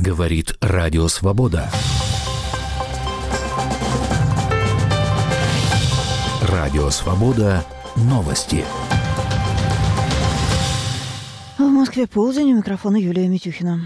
Говорит Радио Свобода. Радио Свобода. Новости. В Москве полдень. У микрофона Юлия Митюхина.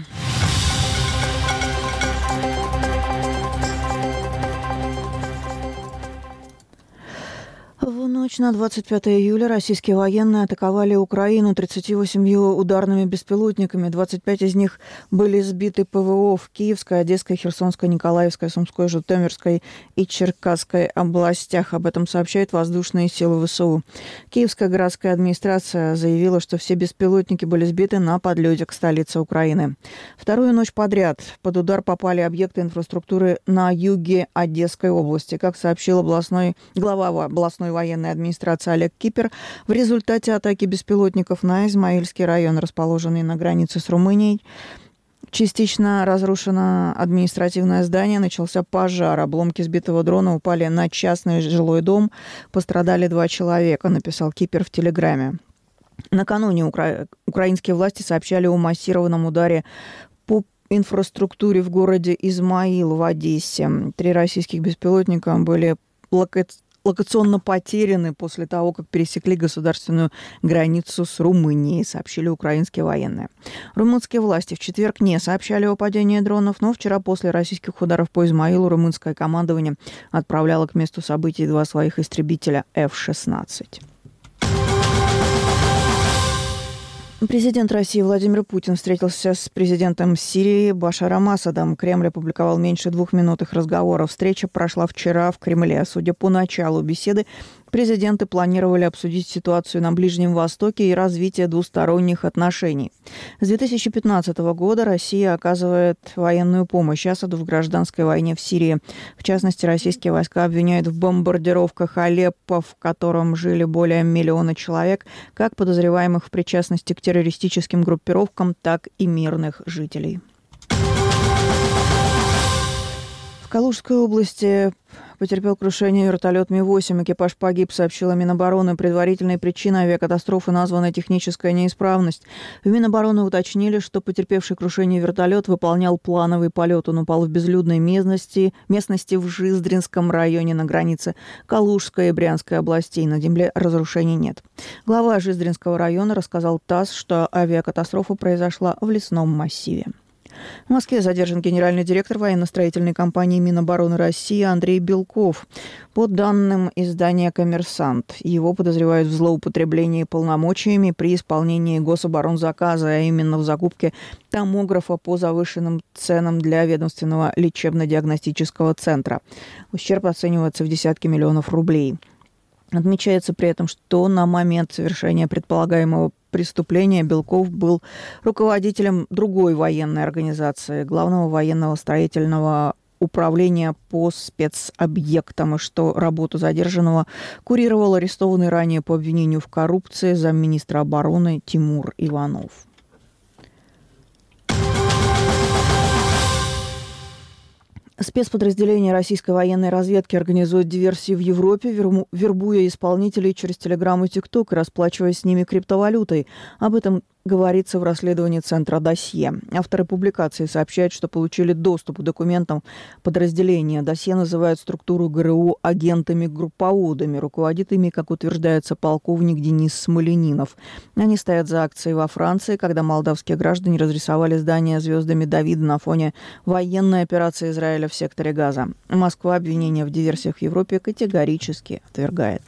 В ночь на 25 июля российские военные атаковали Украину 38 ударными беспилотниками. 25 из них были сбиты ПВО в Киевской, Одесской, Херсонской, Николаевской, Сумской, Житомирской и Черкасской областях. Об этом сообщают воздушные силы ВСУ. Киевская городская администрация заявила, что все беспилотники были сбиты на подлете к столице Украины. Вторую ночь подряд под удар попали объекты инфраструктуры на юге Одесской области. Как сообщил глава областной военной администрации Олег Кипер, в результате атаки беспилотников на Измаильский район, расположенный на границе с Румынией, частично разрушено административное здание, начался пожар. Обломки сбитого дрона упали на частный жилой дом. Пострадали 2 человека, написал Кипер в Телеграме. Накануне украинские власти сообщали о массированном ударе по инфраструктуре в городе Измаил в Одессе. 3 российских беспилотника были локационно потеряны после того, как пересекли государственную границу с Румынией, сообщили украинские военные. Румынские власти в четверг не сообщали о падении дронов, но вчера после российских ударов по Измаилу румынское командование отправляло к месту событий 2 своих истребителя F-16. Президент России Владимир Путин встретился с президентом Сирии Башаром Асадом. Кремль опубликовал меньше 2 минут их разговора. Встреча прошла вчера в Кремле. Судя по началу беседы, президенты планировали обсудить ситуацию на Ближнем Востоке и развитие двусторонних отношений. С 2015 года Россия оказывает военную помощь Асаду в гражданской войне в Сирии. В частности, российские войска обвиняют в бомбардировках Алеппо, в котором жили более 1 миллиона человек, как подозреваемых в причастности к террористическим группировкам, так и мирных жителей. В Калужской области потерпел крушение вертолет Ми-8. Экипаж погиб, сообщила Минобороны. Предварительной причиной авиакатастрофы названа техническая неисправность. В Минобороны уточнили, что потерпевший крушение вертолет выполнял плановый полет. Он упал в безлюдной местности в Жиздринском районе на границе Калужской и Брянской областей. На земле разрушений нет. Глава Жиздринского района рассказал ТАСС, что авиакатастрофа произошла в лесном массиве. В Москве задержан генеральный директор военно-строительной компании Минобороны России Андрей Белков. По данным издания «Коммерсант», его подозревают в злоупотреблении полномочиями при исполнении гособоронзаказа, а именно в закупке томографа по завышенным ценам для ведомственного лечебно-диагностического центра. Ущерб оценивается в десятки миллионов рублей. Отмечается при этом, что на момент совершения предполагаемого преступления Белков был руководителем другой военной организации, Главного военного строительного управления по спецобъектам, и что работу задержанного курировал арестованный ранее по обвинению в коррупции замминистра обороны Тимур Иванов. Спецподразделения российской военной разведки организуют диверсии в Европе, вербуя исполнителей через Телеграм и ТикТок и расплачиваясь с ними криптовалютой. Об этом говорится в расследовании Центра «Досье». Авторы публикации сообщают, что получили доступ к документам подразделения. «Досье» называют структуру ГРУ агентами-групповодами. Руководит ими, как утверждается, полковник Денис Смоленинов. Они стоят за акцией во Франции, когда молдавские граждане разрисовали здание звездами Давида на фоне военной операции Израиля в секторе Газа. Москва обвинения в диверсиях в Европе категорически отвергает.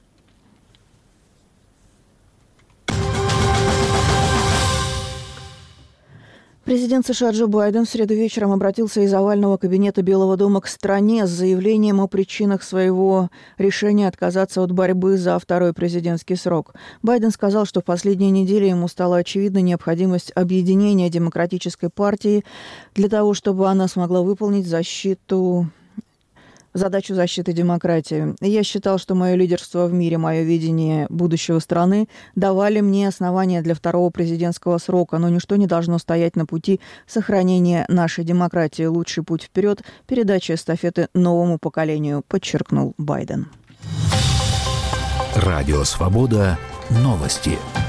Президент США Джо Байден в среду вечером обратился из овального кабинета Белого дома к стране с заявлением о причинах своего решения отказаться от борьбы за второй президентский срок. Байден сказал, что в последние недели ему стала очевидна необходимость объединения Демократической партии для того, чтобы она смогла выполнить задачу защиты демократии. Я считал, что мое лидерство в мире, мое видение будущего страны давали мне основания для второго президентского срока, но ничто не должно стоять на пути сохранения нашей демократии. Лучший путь вперед – передача эстафеты новому поколению, подчеркнул Байден. Радио «Свобода». Новости.